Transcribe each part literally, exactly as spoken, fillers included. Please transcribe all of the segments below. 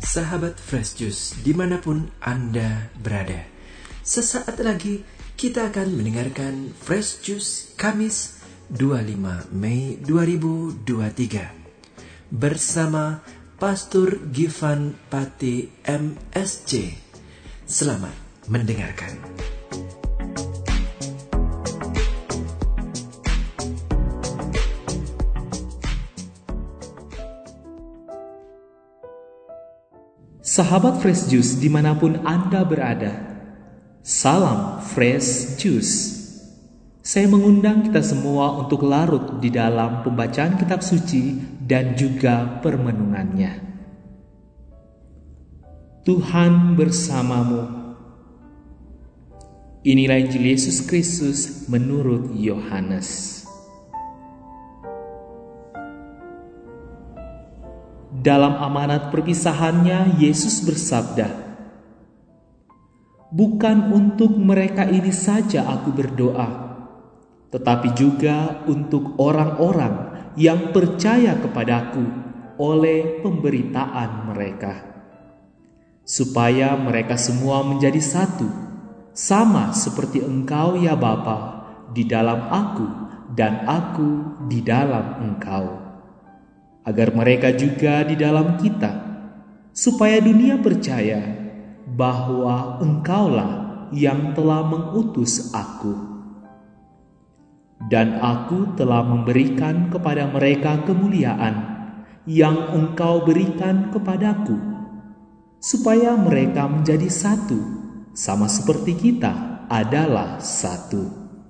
Sahabat Fresh Juice dimanapun Anda berada, sesaat lagi kita akan mendengarkan Fresh Juice Kamis dua puluh lima Mei dua ribu dua puluh tiga bersama Pastor Givan Pati M S C. Selamat mendengarkan. Sahabat Fresh Juice dimanapun Anda berada, salam Fresh Juice. Saya mengundang kita semua untuk larut di dalam pembacaan kitab suci dan juga permenungannya. Tuhan bersamamu. Inilah Injil Yesus Kristus menurut Yohanes. Dalam amanat perpisahannya, Yesus bersabda, "Bukan untuk mereka ini saja aku berdoa, tetapi juga untuk orang-orang yang percaya kepadaku oleh pemberitaan mereka, supaya mereka semua menjadi satu, sama seperti Engkau ya Bapa, di dalam aku dan aku di dalam Engkau, agar mereka juga di dalam kita, supaya dunia percaya bahwa Engkaulah yang telah mengutus aku. Dan aku telah memberikan kepada mereka kemuliaan yang Engkau berikan kepadaku, supaya mereka menjadi satu, sama seperti kita adalah satu.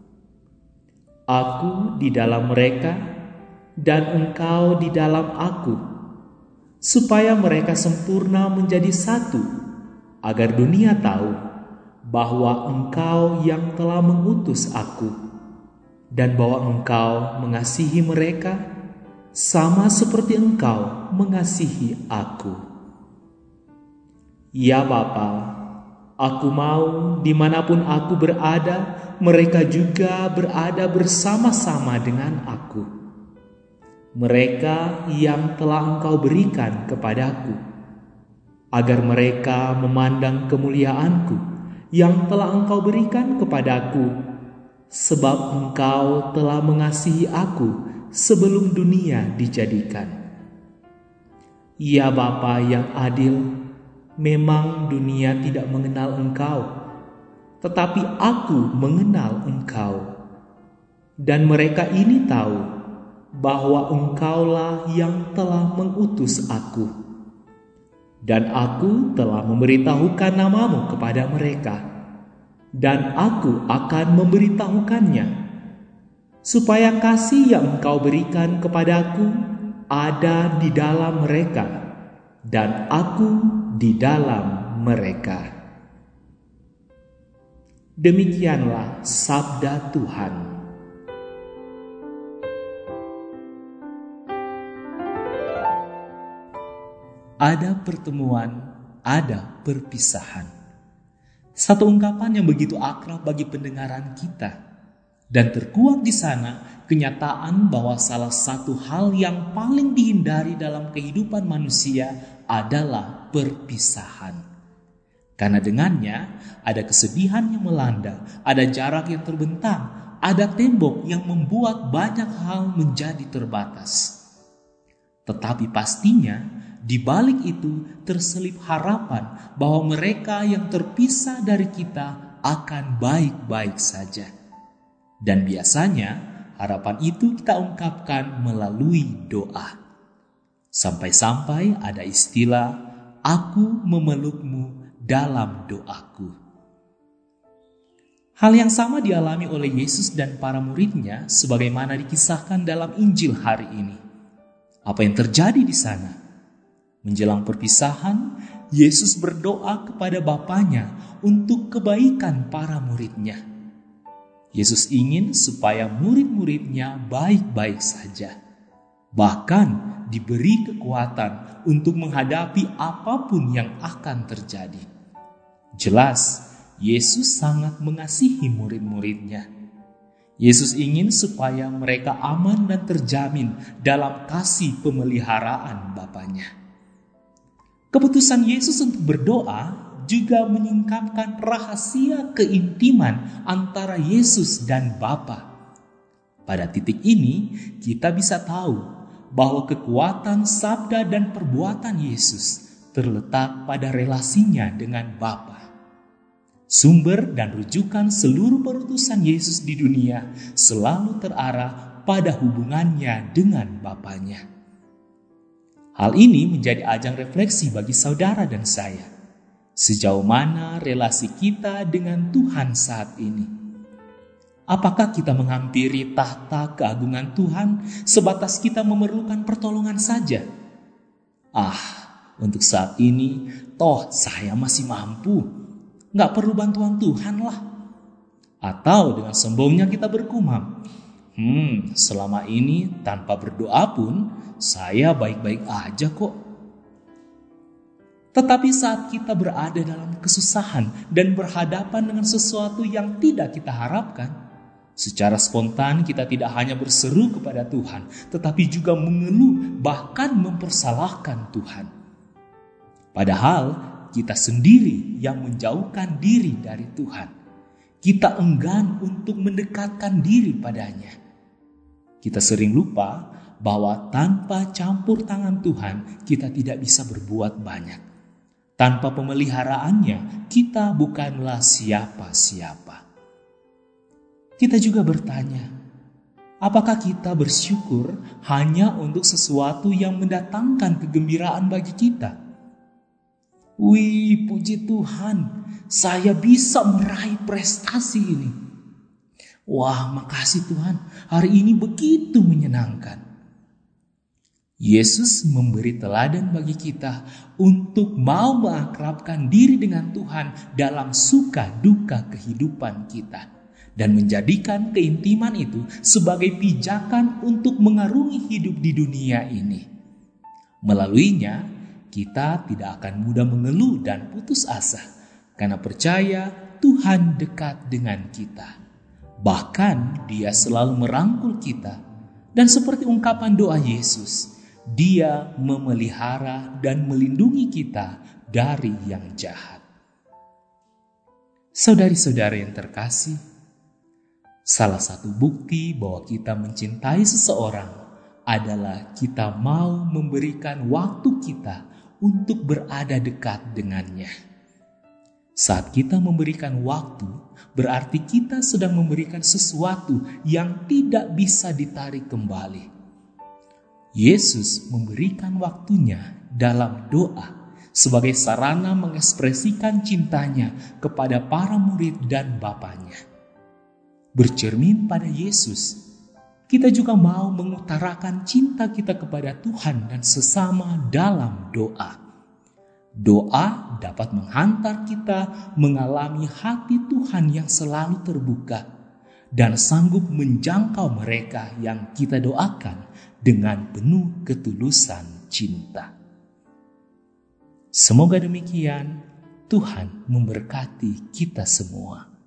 Aku di dalam mereka, dan Engkau di dalam aku, supaya mereka sempurna menjadi satu, agar dunia tahu bahwa Engkau yang telah mengutus aku, dan bahwa Engkau mengasihi mereka sama seperti Engkau mengasihi aku. Ya Bapa, aku mau dimanapun aku berada, mereka juga berada bersama-sama dengan aku. Mereka yang telah Engkau berikan kepadaku, agar mereka memandang kemuliaanku yang telah Engkau berikan kepadaku, sebab Engkau telah mengasihi aku sebelum dunia dijadikan. Ya Bapa yang adil, memang dunia tidak mengenal Engkau, tetapi aku mengenal Engkau, dan mereka ini tahu bahwa Engkaulah yang telah mengutus aku. Dan aku telah memberitahukan namamu kepada mereka, dan aku akan memberitahukannya, supaya kasih yang Engkau berikan kepadaku ada di dalam mereka, dan aku di dalam mereka." Demikianlah sabda Tuhan. Ada pertemuan, ada perpisahan. Satu ungkapan yang begitu akrab bagi pendengaran kita. Dan terkuak di sana kenyataan bahwa salah satu hal yang paling dihindari dalam kehidupan manusia adalah perpisahan. Karena dengannya ada kesedihan yang melanda, ada jarak yang terbentang, ada tembok yang membuat banyak hal menjadi terbatas. Tetapi pastinya di balik itu terselip harapan bahwa mereka yang terpisah dari kita akan baik-baik saja. Dan biasanya harapan itu kita ungkapkan melalui doa. Sampai-sampai ada istilah, "Aku memelukmu dalam doaku." Hal yang sama dialami oleh Yesus dan para muridnya sebagaimana dikisahkan dalam Injil hari ini. Apa yang terjadi di sana? Menjelang perpisahan, Yesus berdoa kepada Bapanya untuk kebaikan para muridnya. Yesus ingin supaya murid-muridnya baik-baik saja, bahkan diberi kekuatan untuk menghadapi apapun yang akan terjadi. Jelas, Yesus sangat mengasihi murid-muridnya. Yesus ingin supaya mereka aman dan terjamin dalam kasih pemeliharaan Bapanya. Keputusan Yesus untuk berdoa juga menyingkapkan rahasia keintiman antara Yesus dan Bapa. Pada titik ini, kita bisa tahu bahwa kekuatan sabda dan perbuatan Yesus terletak pada relasinya dengan Bapa. Sumber dan rujukan seluruh perutusan Yesus di dunia selalu terarah pada hubungannya dengan Bapanya. Hal ini menjadi ajang refleksi bagi saudara dan saya. Sejauh mana relasi kita dengan Tuhan saat ini? Apakah kita menghampiri tahta keagungan Tuhan sebatas kita memerlukan pertolongan saja? Ah, untuk saat ini, toh saya masih mampu. Gak perlu bantuan Tuhan lah. Atau dengan sombongnya kita bergumam, Hmm, selama ini tanpa berdoa pun saya baik-baik aja kok. Tetapi saat kita berada dalam kesusahan dan berhadapan dengan sesuatu yang tidak kita harapkan, secara spontan kita tidak hanya berseru kepada Tuhan, tetapi juga mengeluh bahkan mempersalahkan Tuhan. Padahal kita sendiri yang menjauhkan diri dari Tuhan. Kita enggan untuk mendekatkan diri padanya. Kita sering lupa bahwa tanpa campur tangan Tuhan kita tidak bisa berbuat banyak. Tanpa pemeliharaannya kita bukanlah siapa-siapa. Kita juga bertanya, apakah kita bersyukur hanya untuk sesuatu yang mendatangkan kegembiraan bagi kita? Wih, puji Tuhan, saya bisa meraih prestasi ini. Wah, makasih Tuhan, hari ini begitu menyenangkan. Yesus memberi teladan bagi kita untuk mau mengakrabkan diri dengan Tuhan dalam suka duka kehidupan kita. Dan menjadikan keintiman itu sebagai pijakan untuk mengarungi hidup di dunia ini. Melaluinya, kita tidak akan mudah mengeluh dan putus asa, karena percaya Tuhan dekat dengan kita. Bahkan Dia selalu merangkul kita. Dan seperti ungkapan doa Yesus, Dia memelihara dan melindungi kita dari yang jahat. Saudari-saudari yang terkasih, salah satu bukti bahwa kita mencintai seseorang adalah kita mau memberikan waktu kita untuk berada dekat dengannya. Saat kita memberikan waktu, berarti kita sedang memberikan sesuatu yang tidak bisa ditarik kembali. Yesus memberikan waktunya dalam doa sebagai sarana mengekspresikan cintanya kepada para murid dan Bapanya. Bercermin pada Yesus, kita juga mau mengutarakan cinta kita kepada Tuhan dan sesama dalam doa. Doa dapat menghantar kita mengalami hati Tuhan yang selalu terbuka dan sanggup menjangkau mereka yang kita doakan dengan penuh ketulusan cinta. Semoga demikian, Tuhan memberkati kita semua.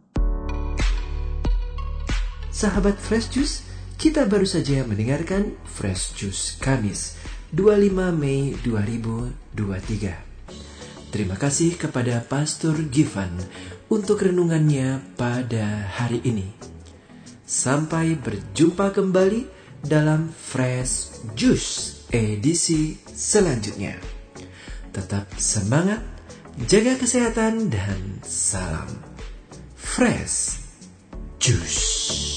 Sahabat Fresh Juice, kita baru saja mendengarkan Fresh Juice Kamis dua puluh lima Mei dua ribu dua puluh tiga. Terima kasih kepada Pastor Givan untuk renungannya pada hari ini. Sampai berjumpa kembali dalam Fresh Juice edisi selanjutnya. Tetap semangat, jaga kesehatan, dan salam Fresh Juice.